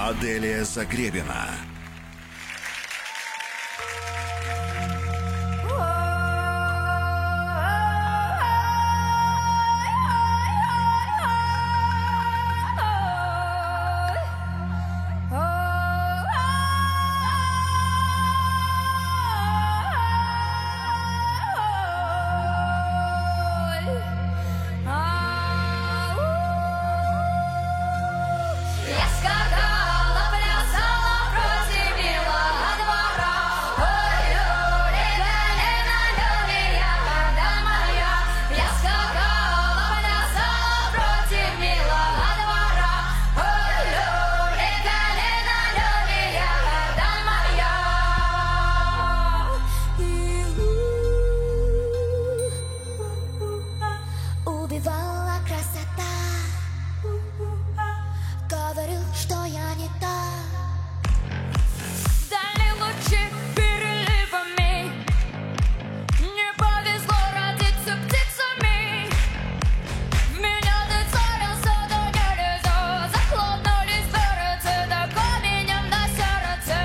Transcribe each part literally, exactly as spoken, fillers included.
Аделия Загребина. Убивала красота, говорил, что я не та. Вдали лучи переливами, не повезло родиться птицами. В меня ты целился, да нельзя. Захлопнулись дверцы, да каменем на сердце.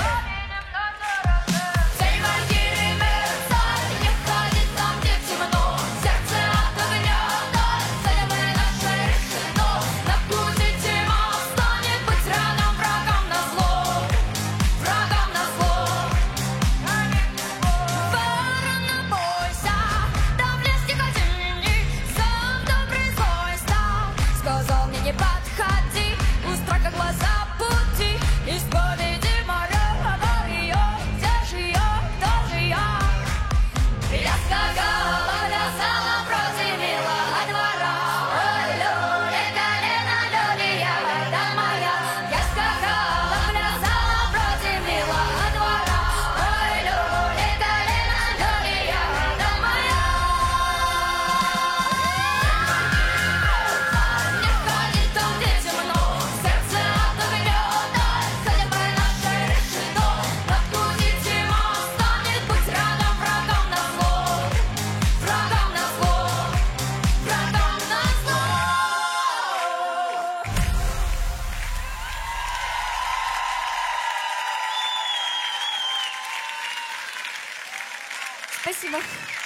Цель вампиры мерцать, не ходит там, где темно. Сердце от огня. Сказал мне не подходи, у страха глаза пути. Исповеди моя, ее, где же я, кто же я? Я скакала, плясала против милого двора. Ой, люли, колено, люли, ягода моя. Я скакала, плясала против милого двора. Ой, люли, колено, люли, ягода моя. Спасибо.